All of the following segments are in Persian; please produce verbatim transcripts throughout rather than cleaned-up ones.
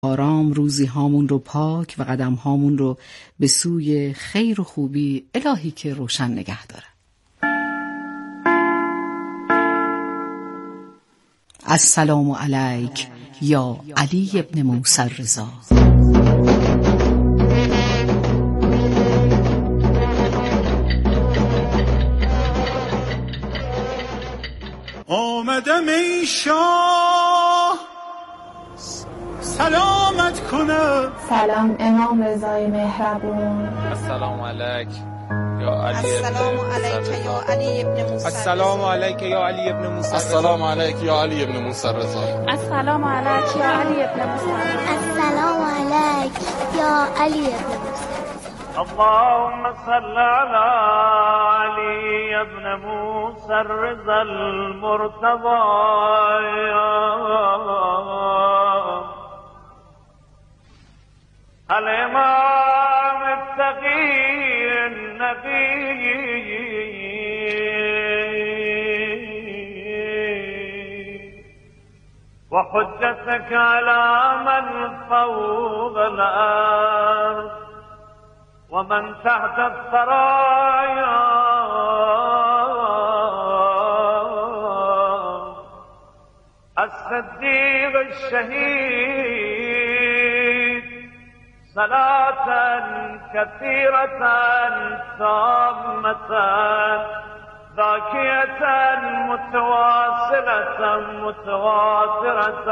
آرام روزی هامون رو پاک و قدم هامون رو به سوی خیر و خوبی الهی که روشن نگه داره. السلام علیک یا علی ابن موسی الرضا. آمدم ای شاه سلامت کنه. سلام امام رضای مهربون. السلام علیک یا علی السلام علیک یا علی ابن موسی. السلام علیک یا علی ابن موسی. السلام علیک یا علی ابن موسی الرضا. السلام علیک یا علی ابن موسی. السلام علیک یا علی ابن موسی. اللهم صل على علي ابن موسى الرضا المرتضى الإمام التقي النبي وحجتك على من فوق الأرض ومن تحت الثرايا الصديق الشهيد صلاة كثيرة تامة ذاكية متواصلة متواترة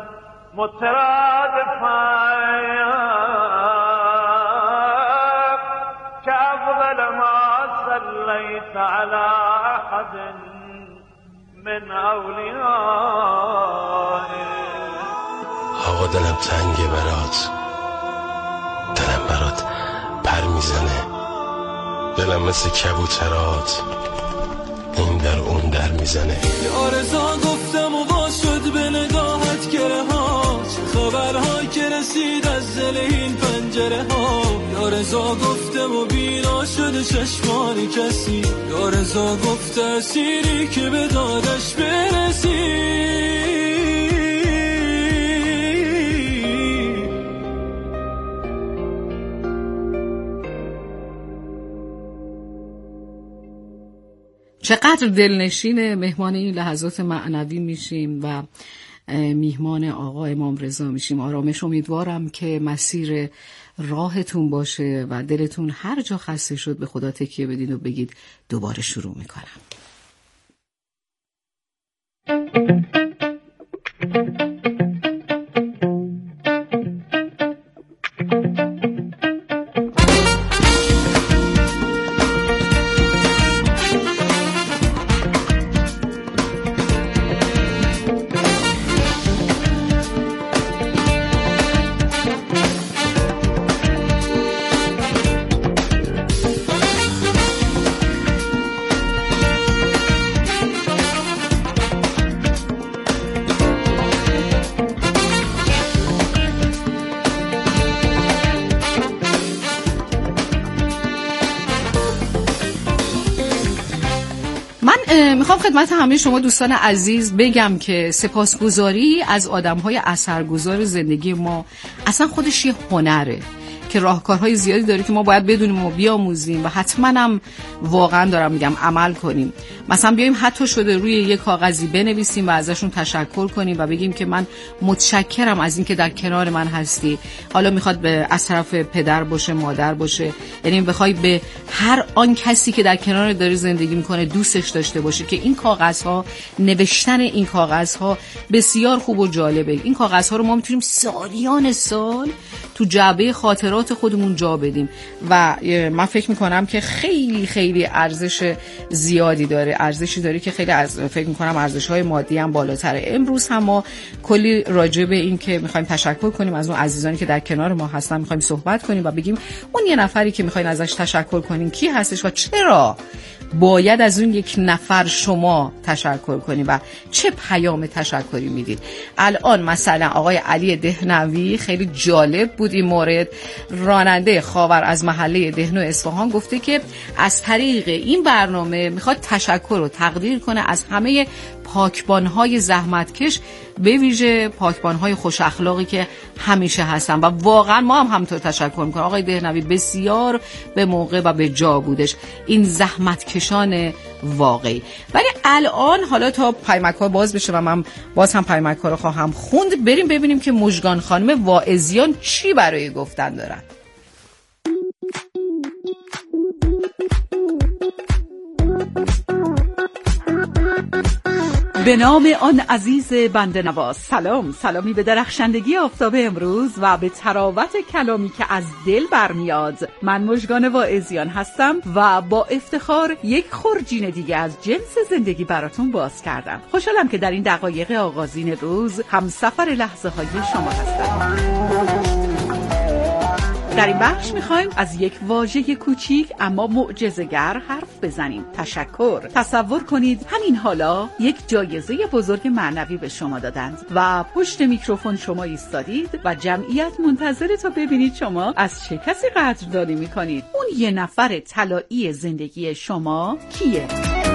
مترادفة كأفضل ما صليت على أحد من أوليائه. آقا دلم تنگه برات، دلم برات پر میزنه، دلم مثل کبوترات این در اون در میزنه. یا رضا گفتم و وا شد به نگاهت گره ها، چه خبرهایی که رسید از دل این پنجره ها. یا رضا گفتم و بینا شد چشمان کسی، یا رضا گفت اسیری که به دادش برسی. چقدر دلنشین مهمان این لحظات معنوی میشیم و میهمان آقا امام رضا میشیم. آرامش امیدوارم که مسیر راهتون باشه و دلتون هر جا خسته شد به خدا تکیه بدین و بگید دوباره شروع میکنم. میخوام خدمت همه شما دوستان عزیز بگم که سپاسگزاری از آدم‌های اثرگذار زندگی ما اصلا خودش یه هنره که راهکارهای زیادی داره که ما باید بدونیم و بیاموزیم و حتما هم واقعا دارم میگم عمل کنیم. مثلا بیایم حتی شده روی یک کاغذی بنویسیم و ازشون تشکر کنیم و بگیم که من متشکرم از این که در کنار من هستی. حالا میخواد به از طرف پدر باشه، مادر باشه، یعنی بخوای به هر آن کسی که در کنار داره زندگی میکنه دوستش داشته باشه که این کاغذها، نوشتن این کاغذها بسیار خوب و جالبه. این کاغذها رو ما میتونیم سالیان سال تو جعبه خاطرات خودمون جا بدیم و من فکر میکنم که خیلی خیلی ارزش زیادی داره، ارزشی داره که خیلی از فکر میکنم ارزش‌های مادی هم بالاتره. امروز هم ما کلی راجع به این که میخوایم تشکر کنیم از اون عزیزانی که در کنار ما هستن میخوایم صحبت کنیم و بگیم اون یه نفری که میخواین ازش تشکر کنین کی هستش و چرا باید از اون یک نفر شما تشکر کنید و چه پیام تشکری میدید. الان مثلا آقای علی دهنوی، خیلی جالب بود این مورد، راننده خاور از محله دهنو اصفهان، گفته که از طریق این برنامه میخواد تشکر و تقدیر کنه از همه پاکبانهای زحمتکش به ویژه پاکبان‌های خوش اخلاقی که همیشه هستن و واقعا ما هم همینطور تشکر میکنم. آقای دهنوی بسیار به موقع و به جا بودش این زحمتکشان واقعی. ولی الان حالا تا پیامک‌ها باز بشه و من باز هم پیامک‌ها رو خواهم خوند، بریم ببینیم که مژگان خانم واعظیان چی برای گفتن دارن. به نام آن عزیز بنده نواز. سلام، سلامی به درخشندگی آفتاب امروز و به تراوت کلامی که از دل برمیاد. من مژگان واعظیان هستم و با افتخار یک خورجین دیگه از جنس زندگی براتون باز کردم. خوشحالم که در این دقایق آغازین روز همسفر لحظه های شما هستم. در این بخش میخوایم از یک واژه کوچیک اما معجزه‌گر حرف بزنیم. تشکر. تصور کنید همین حالا یک جایزه بزرگ معنوی به شما دادند و پشت میکروفون شما ایستادید و جمعیت منتظره تا ببینید شما از چه کسی قدردانی میکنید. اون یه نفر طلایی زندگی شما کیه؟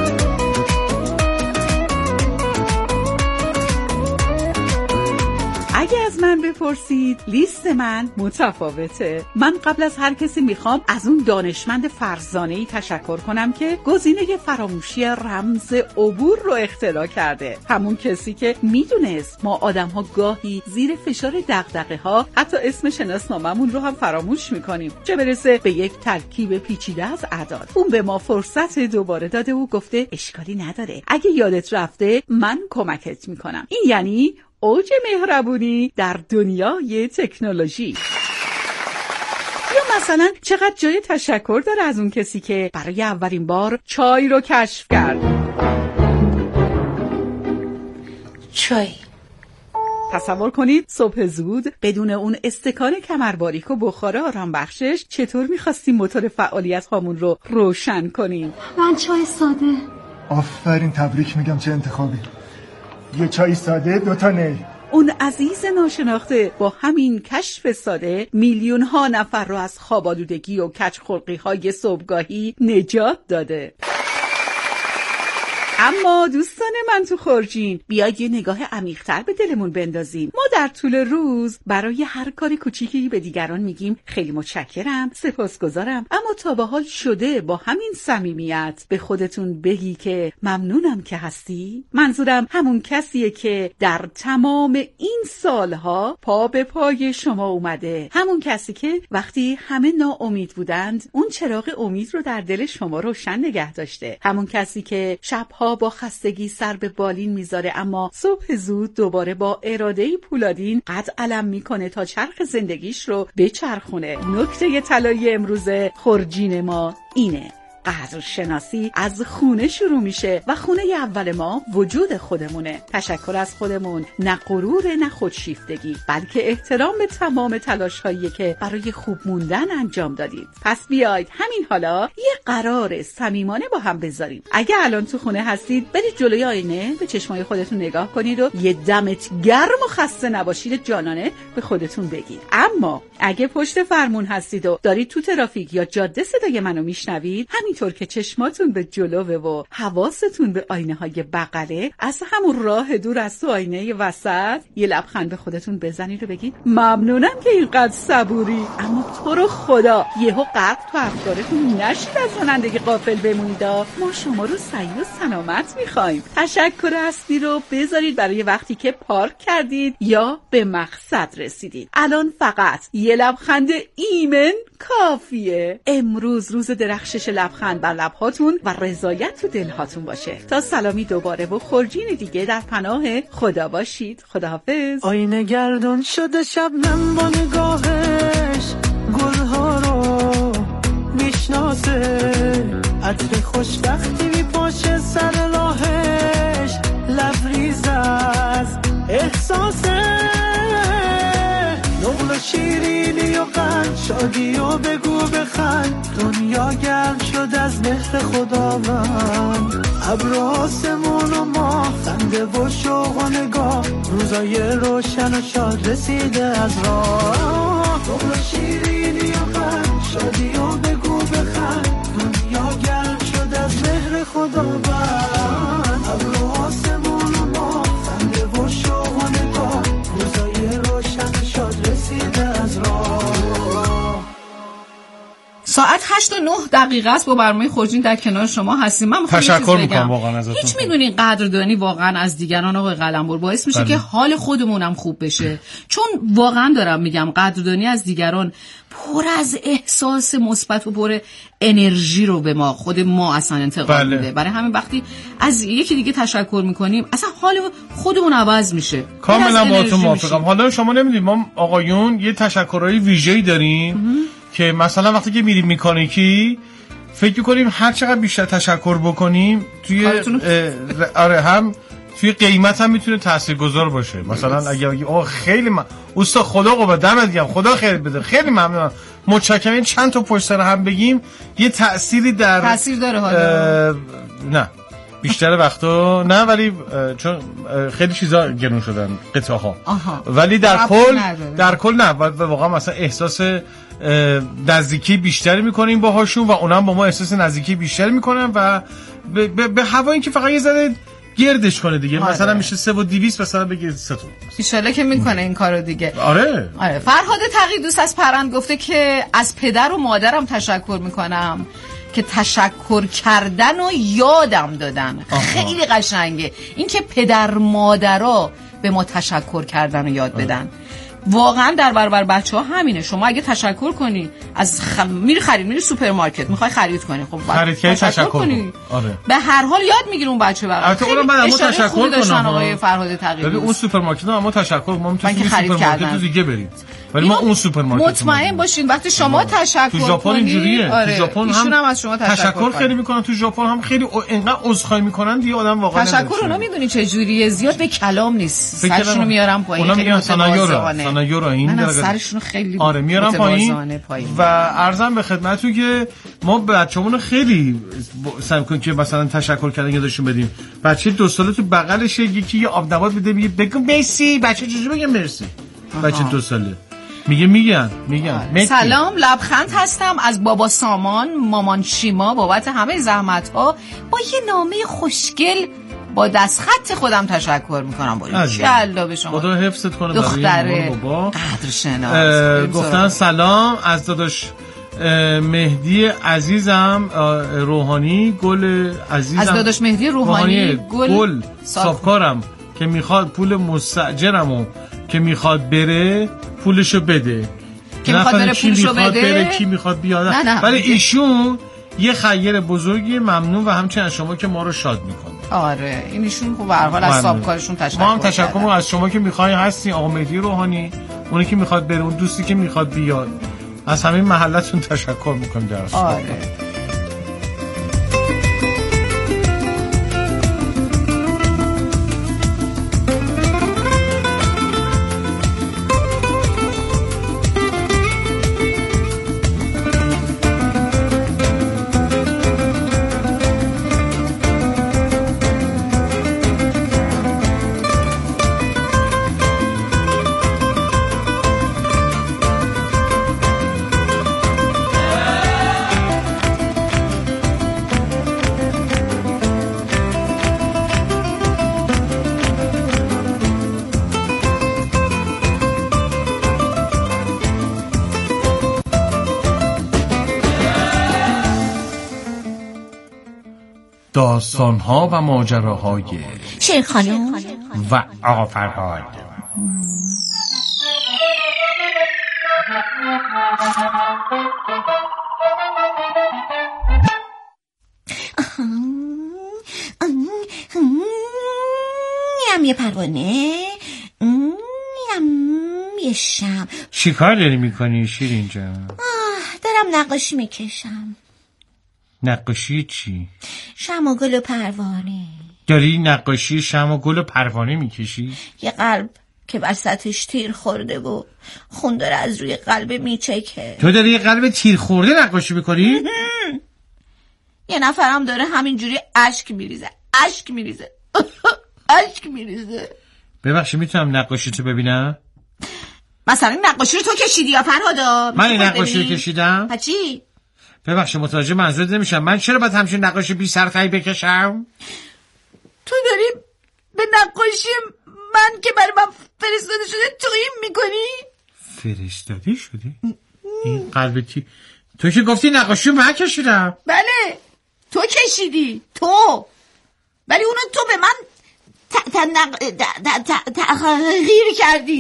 اگه از من بپرسید لیست من متفاوته. من قبل از هر کسی میخوام از اون دانشمند فرزانه‌ای تشکر کنم که گزینه فراموشی رمز عبور رو اختراع کرده. همون کسی که میدونست ما آدم‌ها گاهی زیر فشار دغدغه‌ها حتی اسم شناسنامه‌مون رو هم فراموش میکنیم، چه برسه به یک ترکیب پیچیده از اعداد. اون به ما فرصت دوباره داده و گفته اشکالی نداره، اگه یادت رفته من کمکت میکنم. این یعنی اوج مهربونی در دنیای تکنولوژی. یا مثلا چقدر جای تشکر داره از اون کسی که برای اولین بار چای رو کشف کرد. چای. تصور کنید صبح زود بدون اون استکان کمرباریک و بخار آرام بخشش چطور میخواستیم موتور فعالیت هامون رو روشن کنیم. من چای ساده. آفرین، تبریک میگم، چه انتخابی. یه چای ساده، دوتا نی. اون عزیز ناشناخته با همین کشف ساده میلیون ها نفر رو از خوابالودگی و کج خلقی های صبحگاهی نجات داده. اما دوستان من تو خورجین، بیاید یه نگاه عمیق‌تر به دلمون بندازیم. ما در طول روز برای هر کار کوچیکی به دیگران میگیم خیلی متشکرم، سپاسگزارم، اما تا به حال شده با همین صمیمیت به خودتون بگی که ممنونم که هستی؟ منظورم همون کسیه که در تمام این سالها پا به پای شما اومده، همون کسی که وقتی همه ناامید بودند اون چراغ امید رو در دل شما روشن نگه داشته، همون کسی که شبها با خستگی سر به بالین میذاره اما صبح زود دوباره با ارادهی پولادین قد علم میکنه تا چرخ زندگیش رو بچرخونه. نکته طلایی امروز خورجین ما اینه: قدر شناسی از خونه شروع میشه و خونه اول ما وجود خودمونه. تشکر از خودمون، نه غرور نه خودشیفتگی، بلکه احترام به تمام تلاش هایی که برای خوب موندن انجام دادید. پس بیاید همین حالا یه قرار صمیمانه با هم بذاریم. اگه الان تو خونه هستید برید جلوی آینه به چشمای خودتون نگاه کنید و یه دمت گرم و خسته نباشید جانانه به خودتون بگید. اما اگه پشت فرمون هستید و دارید تو ترافیک یا جاده صدای منو میشنوید، همین طور که چشماتون به جلوه و حواستون به آینه های بغله، از همون راه دور از تو آینه وسط یه لبخند به خودتون بزنید و بگید ممنونم که اینقدر صبوری، اما تو رو خدا یهو غرق تو افکارتون نشید از رانندگی غافل بمونید. ما شما رو صحیح و سلامت میخوایم. تشکر اصلی رو بذارید برای وقتی که پارک کردید یا به مقصد رسیدید. الان فقط یه لبخند ایمن کافیه. امروز روز درخشش لبخند بر لبهاتون و رضایت تو دلهاتون باشه. تا سلامی دوباره و خورجین دیگه در پناه خدا باشید. خداحافظ. آینه گردون شده شبنم با نگاهش، گلها رو میشناسه، عطر خوشبختی میپاشه سر راهش، لبریز از احساسه، نقل و شیرینی و قند، شادی و بگو بخند، دنیا گرم شد از مهر خداوند، ابر آسمون و ماه، خنده و شوق و نگاه، روزای روشن و شاد رسیده از راه، نقل و شیرینی و قند، شادی و بگو بخند، دنیا گرم شد از مهر خداوند، ابر آسمون و ماه، خنده و شوق و ساعت هشت و نه دقیقه است با برنامه خورجین در کنار شما هستیم. من میخوام تشکر میکنم واقعا ازتون. هیچ میدونین قدردانی واقعا از دیگران آقای قلمبر باعث میشه بله. که حال خودمونم خوب بشه. چون واقعا دارم میگم قدردانی از دیگران پر از احساس مثبت و پر انرژی رو به ما خود ما اصلا انتقال بله. میده. برای همین وقتی از یکی دیگه تشکر میکنیم اصلا حال خودمون عوض میشه. کاملا باهاتون موافقم. حالا شما نمیدونید ما آقایون یه تشکرهای ویژه‌ای داریم که مثلا وقتی که میریم میکانیکی فکر می‌کنیم هر چقدر بیشتر تشکر بکنیم توی آره هم توی قیمت هم میتونه تاثیرگذار باشه. مثلا اگه بگی اوه خیلی من استاد خدا قوت دمت گرم خدا خیر بده خیلی ممنونم متشکرم چند تا پشت سر هم بگیم یه تأثیری در تاثیر داره حالا نه بیشتر وقتا نه ولی چون خیلی چیزا گرون شدن قطعه ها ولی در کل در کل نه واقعا مثلا احساس نزدیکی بیشتری میکنیم باهاشون و اونم با ما احساس نزدیکی بیشتری میکنن و به, به, به هوا اینکه فقط یه ذره گردش کنه دیگه آره. مثلا میشه سه و دویست مثلا بگه سه تا ان شاءالله که میکنه این کارو دیگه. آره آره فرهاد تقی دوست از پرند گفته که از پدر و مادرم تشکر میکنم که تشکر کردن و یادم دادن. آها. خیلی قشنگه این که پدر مادرها به ما تشکر کردن و یاد بدن. آره. واقعا در برابر بچه‌ها همینه. شما اگه تشکر کنی از خ... میری خرید میری سوپرمارکت میخوای خرید کنی خب خرید کنی تشکر, تشکر کنی آره. به هر حال یاد میگیره اون بچه برای البته اونم من اما تشکر کنم آقای فرهاد تقی ببین اون سوپرمارکت اما تشکر ما میتونیم سوپرمارکت دیگه بریم ولی ما اون سوپرمارکت مطمئن باشین وقتی شما تشکر کنید تو ژاپن اینجوریه آره. تو ژاپن هم, هم از شما تشکر, تشکر خیلی میکنن تو ژاپن هم خیلی انقدر عذرخواهی میکنن دیگه آدم واقعا تشکر اونا میدونی چه جوریه زیاد به کلام نیست سرشونو میارن پایین اونا میگن سانایورا سانایورا این درجه سرشونو خیلی آره میارن پایین و عرضم به خدمتتون که ما بچه‌مون خیلی سعی می‌کنیم که مثلا تشکر کردن یادشون بدیم. بچه دو ساله تو بغلش یکی یه آب نبات بده میگه بگو مرسی بچه چجوری بگم مرسی بچه دو ساله میگه میگن میگن سلام لبخند هستم از بابا سامان مامان شیما بابت همه زحمت ها با یه نامه خوشگل با دستخط خودم تشکر میکنم باریکالله به شما خدا حفظت کنه دختره قدرشناس. گفتن سلام از داداش مهدی عزیزم روحانی گل عزیزم از داداش مهدی روحانی, روحانی گل, گل صافکارم که میخواد پول مستاجرمو که میخواد بره پولشو بده که میخواد بره پولشو بده بره کی میخواد بیاد ولی ایشون یه خیر بزرگی ممنون و همچنین از شما که ما رو شاد میکنه. آره این ایشون خب به هر حال از صاحبکارشون تشکر ما هم تشکر از شما که میخوای هستین آقا مهدی روحانی اونی که میخواد بره اون دوستی که میخواد بیاد از همین محلتون تشکر میکنم درست. آره داستان‌ها و ماجراهای شیر خانم و آقا فرهاد. یم یه پروانه یم یه شم. چیکار داری میکنی شیرین جان؟ دارم نقاشی میکشم. نقاشی چی؟ شم و گل و پروانه. داری نقاشی شم و گل و پروانه میکشی؟ یه قلب که وسطش تیر خورده و خون داره از روی قلب میچکه. تو داری یه قلب تیر خورده نقاشی میکنی؟ یه نفرم داره همینجوری اشک میریزه اشک میریزه اشک میریزه. ببخشی میتونم نقاشی تو ببینم؟ مثلا نقاشی رو تو کشیدی یا فرهادا؟ من این نقاشی رو کشیدم؟ پچی؟ ببخشید متوجه منظورت نمیشم. من چرا باید همچین نقاشی بی سرتایی بکشم؟ تو داری به نقاشی من که برای من فرستاده شده توهین میکنی؟ فرستاده شده؟ این قلب کی؟ تو که گفتی نقاشی من کشیدم. بله تو کشیدی تو، ولی اونو تو به من تغییر کردی.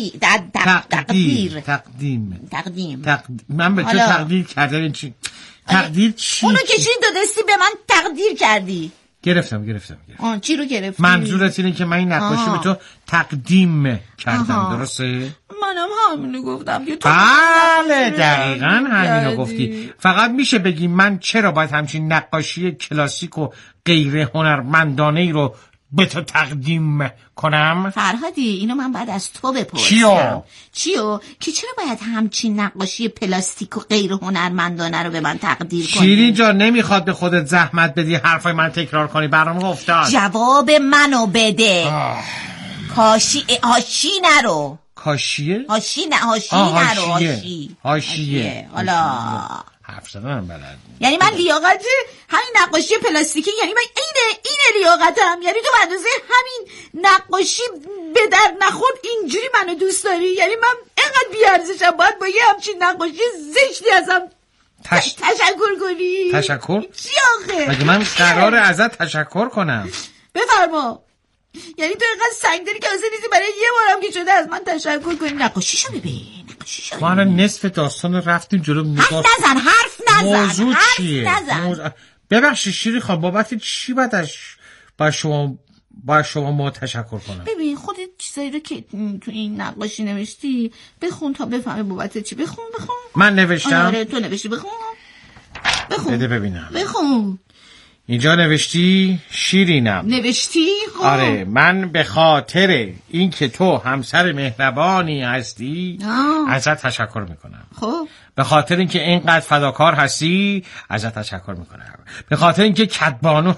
تقدیر تقدیم تقدیم من به تو تقدیر کردم. چی تقدیر چی؟ اونو کشیدی دو دستی به من تقدیر کردی. گرفتم گرفتم گرفتم. آن چی رو گرفتی؟ منظورت اینه که من این نقاشی به تو تقدیم کردم. آها. درسته؟ منم همینو گفتم که تو بله دقیقاً همینو گفتی. فقط میشه بگی من چرا باید همچین نقاشی کلاسیک و غیر هنرمندانه ای رو به تو تقدیم کنم؟ فرهادی اینو من بعد از تو بپرسم. چیو؟ چیو؟ که چرا باید همچین نقاشی پلاستیک و غیر هنرمندانه رو به من تقدیر کنی؟ شیرین جان نمیخواد به خودت زحمت بدی حرفای من تکرار کنی. برام افتاد. جواب منو بده. آه. کاشی هاشی نرو. کاشیه؟ هاشی نه هاشی نرو. هاشی هاشیه. حالا حرف زدن بلد. یعنی من لیاقت همین نقاشی پلاستیکی، یعنی من اینه اینه لیاقتم، یعنی تو به اندازه همین نقاشی به در نخورد اینجوری منو دوست داری؟ یعنی من اینقدر بی‌ارزشم باید با یه همچین نقاشی زشتی ازم تش... تشکر کنی؟ تشکر؟ چی آخه؟ مگه من قراره ازت تشکر کنم؟ بفرما. یعنی تو اینقدر سنگ داری که اصلا نیستی برای یه بارم که شده از من تشکر کنی؟ نقاشیشو ببین. ما الان نصف داستان رفتیم جلو. حرف نزن حرف نزن موضوع حرف چیه؟ نزن. موضوع... ببخشید شیری خان بابت چی بعدش با شما با شما ما تشکر کنم؟ ببین خودت چیزایی رو که تو این نقاشی نوشتی بخون تا بفهمی بابت چی. بخون بخون. من نوشتم؟ آره تو نوشتی. بخون بخون بده ببینم. بخون. اینجا نوشتی شیرینم. نوشتی؟ خب آره من به خاطر اینکه تو همسر مهربانی هستی آه. ازت تشکر میکنم. خب به خاطر اینکه اینقدر فداکار هستی ازت تشکر میکنم. به خاطر اینکه کدبانو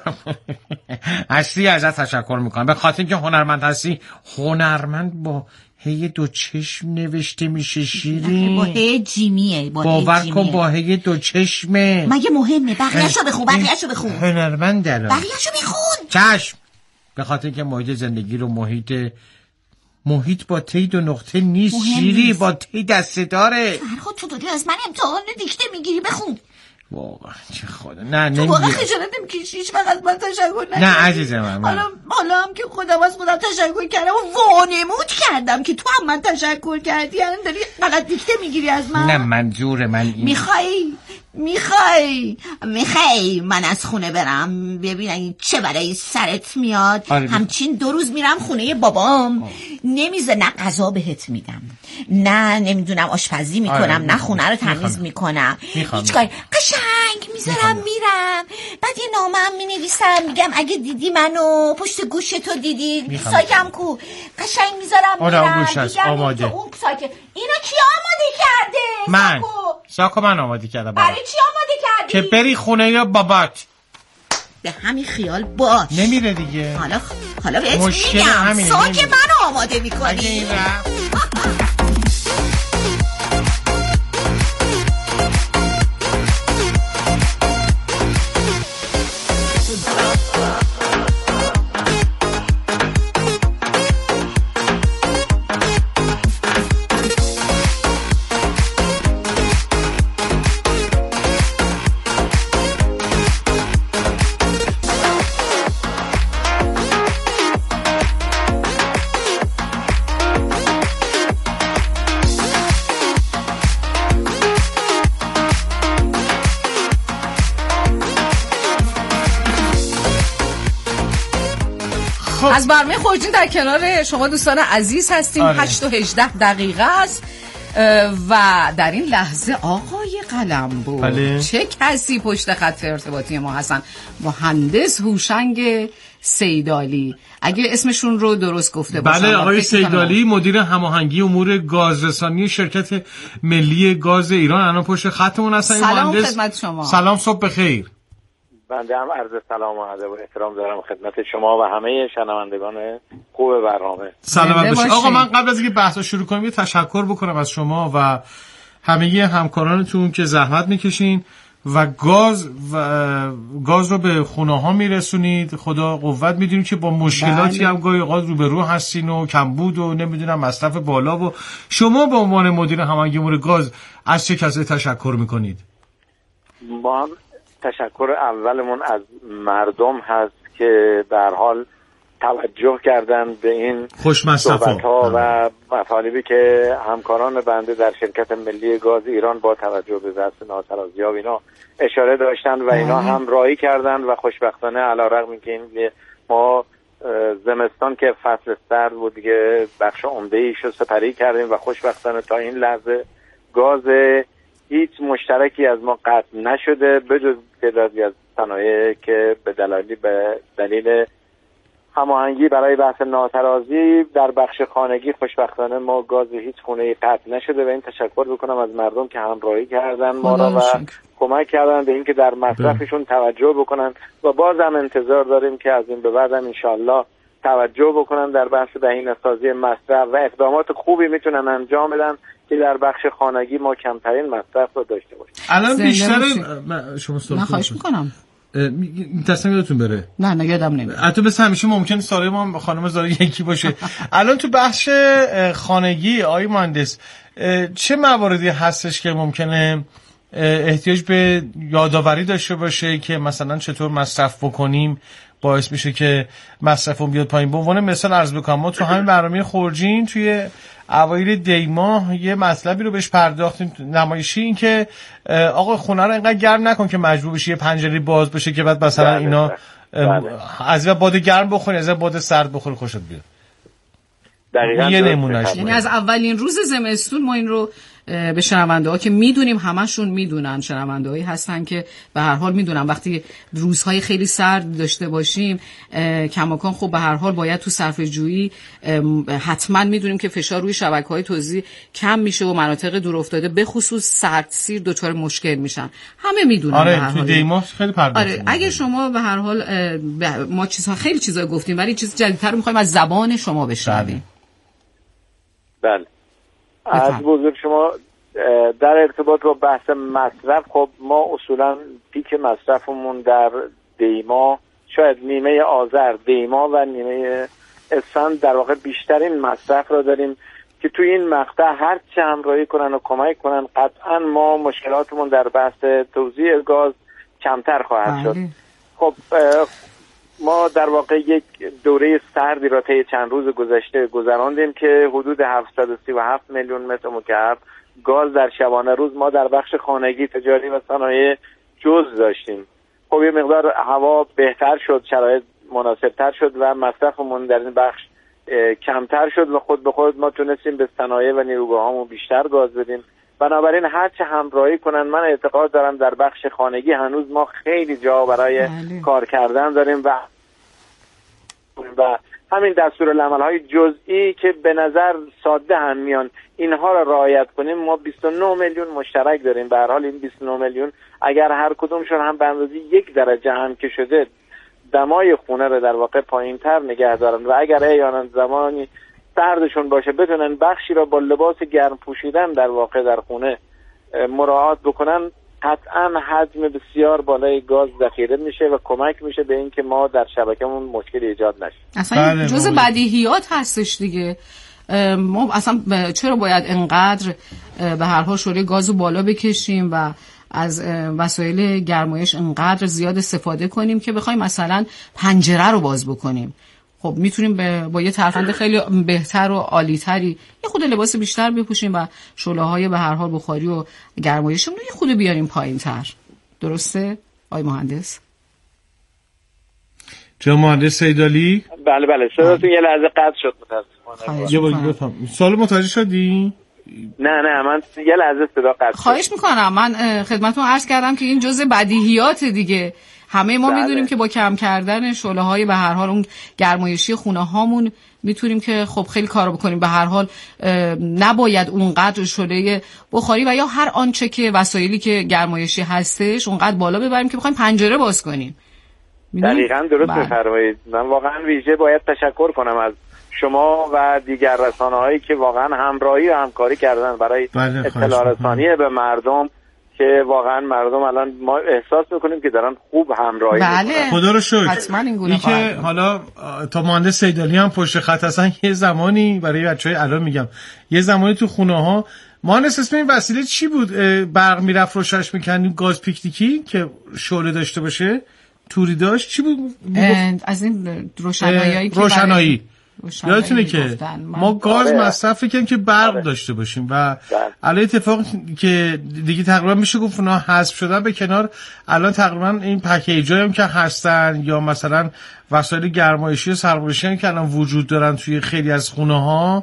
هستی ازت تشکر میکنم. به خاطر اینکه هنرمند هستی. هنرمند با هی دو چشم نوشته میشه شیرین. با هی جیمیه. باور کن با هی دو چشمه. مگه مهمه؟ بقیه‌شو بخون. بقیه‌شو بخون. هنرمند دارم. بقیه‌شو بخون. چشم. به خاطر اینکه محیط زندگی رو محیط محیط با تی دو نقطه نیست شیری، با تی دسته داره. فرخ تو داری از من امتحان دیکته میگیری. بخون. واقعا چه خدا. نه نمیگم. تو واقعا خجالت نمیکشی هیچ وقت من تشکر نکردی؟ نه عزیزم من. حالا حالا هم که خودم از خودم تشکر کردم و وانمود کردم که تو هم من تشکر کردی، الان داری غلط دیکته میگیری از من. نه منظور من این میخوای میخوای میخوای من از خونه برم ببین چه برای سرت میاد. آره همچین دو روز میرم خونه بابام آه. نمیزه نه غذا بهت میدم نه نمیدونم آشپزی میکنم آره. نه خونه رو تمیز میکنم هیچ کاری. قشنگ میذارم میرم بعد یه نامه هم مینویسم میگم اگه دیدی منو پشت گوش تو دیدی سایکم کو قشنگ میذارم میرم گوش هست آماده. اون سایک اینو کی آماده کرده؟ من ساکو من آماده کردم. برای چی آماده کردی؟ که بری خونه یا بابات. به همین خیال باش. نمیره دیگه. حالا حالا بهت میگم ساک منو آماده میکنی. از برنامه خورجین در کنار شما دوستان عزیز هستیم. آره. هشت و هجده دقیقه است و در این لحظه آقای قلمبو بله. چه کسی پشت خط ارتباطی ما هستن؟ مهندس هوشنگ سیدالی، اگه اسمشون رو درست گفته باشم. بله آقای سیدالی مدیر هماهنگی امور گازرسانی شرکت ملی گاز ایران الان پشت خطمون هستن. سلام مهندس... خدمت شما. سلام صبح بخیر. بنده هم عرض سلام و ادب و احترام دارم خدمت شما و همه شنوندگان خوب برنامه. سلامت باشید. آقا من قبل از اینکه بحث رو شروع کنم یه تشکر بکنم از شما و همه همکارانتون که زحمت میکشین و گاز و گاز رو به خونه ها میرسونید. خدا قوت. میدونیم که با مشکلاتی بله. هم گاهی اوقات روبرو هستین و کمبود و نمیدونم مصرف بالا. و شما به عنوان مدیر هماهنگی امور گاز از چه کسی تشکر میکنید؟ ما هم تشکر اولمون از مردم هست که به هر حال توجه کردن به این صحبت‌ها و مطالبی که همکاران بنده در شرکت ملی گاز ایران با توجه به بحث ناسرازی‌ها و اینا اشاره داشتن و اینا هم راهی کردن و خوشبختانه علیرغم اینکه ما زمستان که فصل سرد بود دیگه بخش عمده‌ایش رو سپری کردیم و خوشبختانه تا این لحظه گاز هیچ مشترکی از ما قطع نشده بجز تعدادی از صنایع که به دلیل به دلیل هماهنگی برای بحث ناترازی در بخش خانگی خوشبختانه ما گاز هیچ خونه‌ای قطع نشده و این تشکر بکنم از مردم که همراهی کردن ما را و کمک کردن به اینکه در مصرفشون توجه بکنن و بازم انتظار داریم که از این به بعد هم انشالله توجه بکنن در بحث بهینه‌سازی مصرف و اقدامات خوبی میتونن انجام بدن که در بخش خانگی ما کمترین مصرف رو داشته باشیم. الان بیشتر شما من خواهش میکنم تصمیم یادتون بره. نه نه یادم نمیاد. البته بس همیشه ممکنه سوال ما خانم زارا یکی باشه. الان تو بخش خانگی آقای مهندس چه مواردی هستش که ممکنه احتیاج به یادآوری داشته باشه که مثلا چطور مصرف بکنیم باعث میشه که مصرفمون بیاد پایین؟ به عنوان مثال عرض بکنم ما تو همین برنامه خورجین توی اوایل دی ماه یه مطلبی رو بهش پرداختیم نمایشی، این که آقا خونه رو اینقدر گرم نکن که مجبور بشی یه پنجره باز بشه که بعد مثلا بله اینا بله. از باد گرم بخوری از باد سرد بخوری خوشت بیاد. دقیقاً یه نمونهش. یعنی از اولین روز زمستون ما این رو به شنونده ها که میدونیم همشون میدونن، شنونده هایی هستن که به هر حال میدونن وقتی روزهای خیلی سرد داشته باشیم کماکان خب به هر حال باید تو صرفه جویی حتما میدونیم که فشار روی شبکه‌های توزیع کم میشه و مناطق دور افتاده به خصوص سردسیر دچار مشکل میشن. همه میدونن. آره به هر حال. تو دیما خیلی پرداخت. آره اگه شما به هر حال ما چیزها خیلی چیزا گفتیم ولی چیز جدیدتر رو می‌خوایم از زبان شما بشنویم. بله. از بزرگ شما در ارتباط با بحث مصرف خب ما اصولا پیک مصرفمون در دیما شاید نیمه آذر دیما و نیمه اسفند در واقع بیشترین مصرف را داریم که توی این مقطع هر چه همراهی کنن و کمک کنن قطعا ما مشکلاتمون در بحث توزیع گاز کمتر خواهد شد. خب ما در واقع یک دوره سردی را طی چند روز گذشته گذراندیم که حدود هفتصد و سی و هفت میلیون متر مکعب گاز در شبانه روز ما در بخش خانگی، تجاری و صنایع جز داشتیم. خب یه مقدار هوا بهتر شد، شرایط مناسبتر شد و مصرفمون در این بخش کمتر شد و خود به خود ما تونستیم به صنایع و نیروگاهامون بیشتر گاز بدیم. بنابراین هر چه همراهی کنن من اعتقاد دارم در بخش خانگی هنوز ما خیلی جا برای بله. کار کردن داریم و و همین دستورالعمل‌های جزئی که به نظر ساده هم میان اینها را رعایت کنیم. ما بیست و نه میلیون مشترک داریم. به هر حال این بیست و نه میلیون اگر هر کدومشون هم به اندازه یک درجه هم که شده دمای خونه رو در واقع پایین‌تر نگه دارن و اگر احیانا زمانی سردشون باشه بتونن بخشی را با لباس گرم پوشیدن در واقع در خونه مراعات بکنن، قطعا حجم بسیار بالای گاز ذخیره میشه و کمک میشه به اینکه ما در شبکه‌مون مشکلی ایجاد نشه. اصلا جزء بدیهیات هستش دیگه. ما اصلا چرا باید انقدر به هر حال شوره گازو بالا بکشیم و از وسایل گرمایش انقدر زیاد استفاده کنیم که بخوایم مثلا پنجره رو باز بکنیم؟ خب میتونیم با یه ترفند خیلی بهتر و عالی‌تری یه خود لباس بیشتر بپوشیم و شعله‌های به هر حال بخاری و گرمایشمون رو یه خود بیاریم پایین‌تر. درسته آقای مهندس؟ جناب مهندس سیدعلی؟ بله بله صداتون یه لحظه قطع شد متأسفانه. یه بار بفهم. سوال متوجه شدی؟ نه نه من یه لحظه صدا قطع شد. خواهش میکنم. من خدمتتون عرض کردم که این جزء بدیهیات دیگه. همه ما بله. میدونیم که با کم کردن شعله‌های به هر حال اون گرمایشی خونه هامون میتونیم که خب خیلی کارا بکنیم. به هر حال نباید اونقدر شعله بخاری و یا هر آنچه که وسایلی که گرمایشی هستش اونقدر بالا ببریم که بخوایم پنجره باز کنیم. دقیقاً درست می‌فرمایید. من واقعا ویژه باید تشکر کنم از شما و دیگر رسانه‌هایی که واقعا همراهی و همکاری کردن برای اطلاع رسانی به مردم که واقعا مردم الان ما احساس میکنیم که دارن خوب همراهی بله. میکنن. خدا رو شکر. حتما این گونه این که حالا تا مهندس سیدالی هم پشت خط هستن، یه زمانی برای بچهای الان میگم، یه زمانی تو خونه ها مهندس اسم این وسیله چی بود؟ برق میرفت روشنش میکنیم، گاز پیکنیکی که شعله داشته باشه، توری داشت، چی بود؟ از این روشنایی که روشنایی یادتونه که ما گاز آره. مصرف کنیم که برق آره. داشته باشیم و الان اتفاق که دیگه تقریبا میشه گفت اونا حذف شدن به کنار. الان تقریبا این پکیجایی هم که هستن یا مثلا وسایل گرمایشی و سرمایشی هم که الان وجود دارن توی خیلی از خونه ها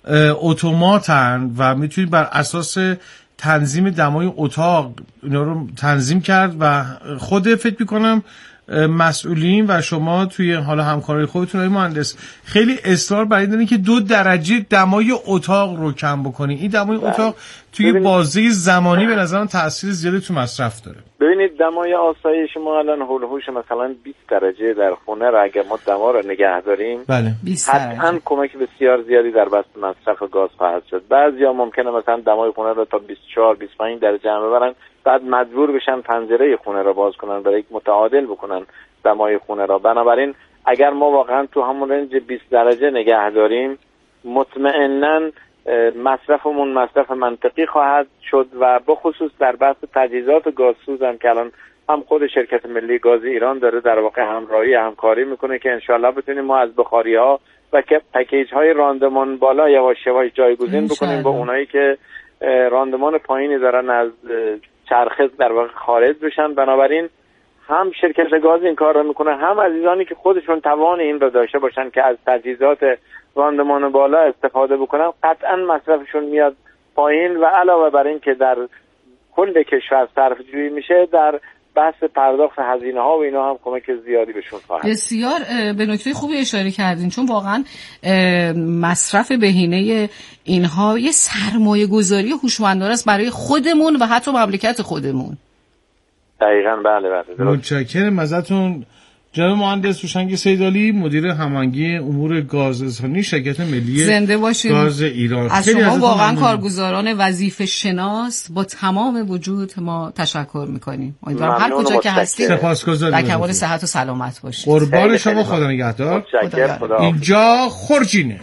اتوماتن و میتونید بر اساس تنظیم دمای اتاق اینا رو تنظیم کرد و خود فکر میکنم مسئولین و شما توی حالا همکارای خودتون های مهندس خیلی اصرار بر این دارین که دو درجه دمای اتاق رو کم بکنین. این دمای بله. اتاق توی ببینید. بازه زمانی به نظرم تاثیر زیادی تو مصرف داره. ببینید دمای آسایش ما الان هول هوش مثلا بیست درجه در خونه را اگه ما دما رو نگه داریم بله. حتما کمک بسیار زیادی در بحث مصرف گاز خواهد شد. بعضیا ممکنه مثلا دمای خونه رو تا بیست و چهار بیست و پنج درجه هم ببرن، بعد مجبور بشن پنجره خونه رو باز کنن برای یک متعادل بکنن دمای خونه را. بنابراین اگر ما واقعا تو همون رنج بیست درجه نگه داریم مطمئناً مصرفمون مصرف منطقی خواهد شد و بخصوص در بحث تجهیزات گازسوز هم که الان هم خود شرکت ملی گاز ایران داره در واقع همراهی همکاری میکنه که انشالله بتونیم ما از بخاری ها و که پکیج های راندمان بالا یواش یواش جایگزین بکنیم با اونایی که راندمان پایینی دارن از چرخه در واقع خارج بشن. بنابراین هم شرکت گاز این کار رو میکنه، هم عزیزانی که خودشون توان این رو داشته باشن که از تجهیزات راندمان بالا استفاده بکنن قطعا مصرفشون میاد پایین و علاوه بر این که در کل کشور صرف جویی میشه در بحث پرداخت هزینه ها و اینا هم کمک زیادی بهشون خواهد. بسیار به نکته خوبی اشاره کردین، چون واقعا مصرف بهینه اینها یه سرمایه گذاری هوشمندانه است برای خودمون و حتی مملکت خودمون. دقیقاً بله بله. متشکرم ازتون جناب مهندس هوشنگ سیدالی، مدیر هماهنگی امور گازرسانی شرکت ملی زنده باشید. گاز ایران. از شما واقعا کارگزاران وظیفه شناس با تمام وجود ما تشکر میکنیم. امیدوارم هر کجا که هستید در کمال صحت و سلامت باشید. قربان شما، خدا نگهدار. اینجا خورجینه.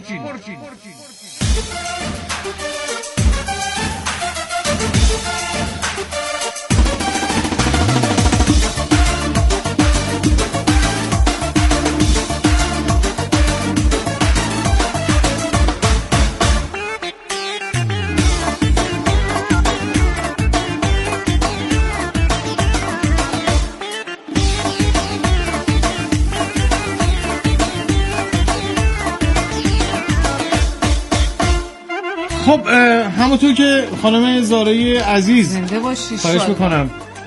خب همونطور که خانم زارای عزیز خواهش میکنم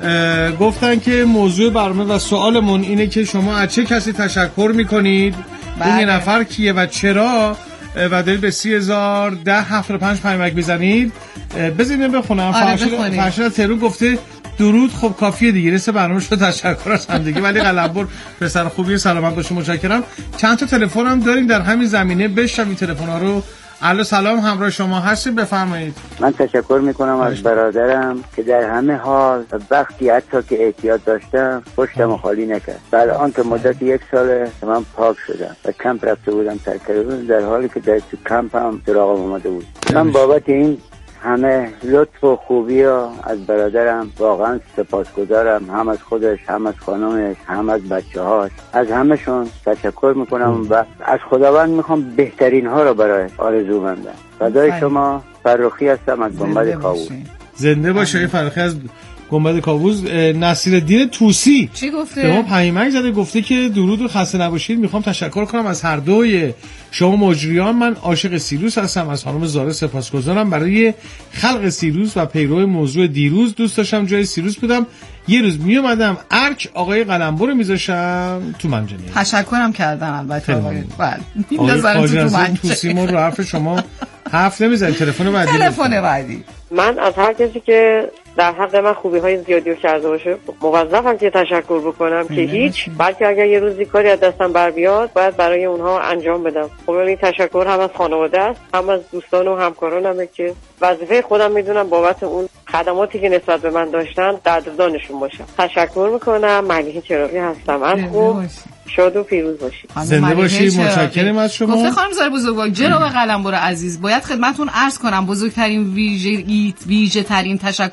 گفتن که موضوع برنامه و سوالمون اینه که شما از چه کسی تشکر میکنید، اون یه نفر کیه و چرا، و دارید به سی هزار ده هفتاد و پنج پیامک بزنید. بذارید بخونم. فرشاد تهرون گفته درود. خب کافیه دیگه، رسه برنامه شد. تشکر از همدیگه. ولی قلمبر پسر خوبی، سلامت باشه، متشکرم. چند تا تلفن هم داریم در همین زمینه، بشنوید تلفن‌ها رو. الو سلام، همراه شما هستیم، بفرمایید. من تشکر میکنم از برادرم که در همه حال وقتی حتی که احتیاط داشتم پشتم خالی نکرد. بعد آن که مدت یک ساله من پاک شدم و کمپ رفته بودم ترک در حالی که در تو کمپ هم سراغم اومده بود. من بابت این همه لطف و خوبی ها از برادرم واقعا سپاسگزارم، هم از خودش، هم از خانمش، هم از بچه هاش. از همشون تشکر میکنم و از خداوند میخوام بهترین ها رو برای آرزو بندم. فدای شما. فرخی هستم از گنبد کاووس. زنده باشه. فرخی از گنبد کاووس. نصیرالدین طوسی چی گفته؟ به ما پیامک زده، گفته که درود و خسته نباشید. میخوام تشکر کنم از هر دوی شما مجریان. من عاشق سیروس هستم. از خانم زاره سپاسگزارم برای خلق سیروس و پیرو موضوع دیروز. دوست داشتم جای سیروس بودم، یه روز می اومدم ارک آقای قلمبر رو میذاشم تو منجنیق. تشکرم کردن البته آقای. بله آقای طوسی ما رو حرف شما حرف نمیزنید. تلفن بعدی. تلفن بعدی. من از هر کسی که در حق من خوبی های زیادی رو کرده باشه موظفم که تشکر بکنم که هیچ، بلکه اگر یه روزی کاری از دستم بر بیاد باید برای اونها انجام بدم. خب این تشکر هم از خانواده است، هم از دوستان و همکارانمه که وظیفه خودم میدونم بابت اون خدماتی که نسبت به من داشتن قدردانشون باشم. تشکر میکنم. ملیحه چراغی هستم از خوب. شاد و پیروز باشید. زنده باشید. متشکرم از شما. گفته خانم زار بزرگوار جناب قلمبر عزیز، باید خدمتتون عرض کنم بزرگترین ویژه ویژه ترین تشکر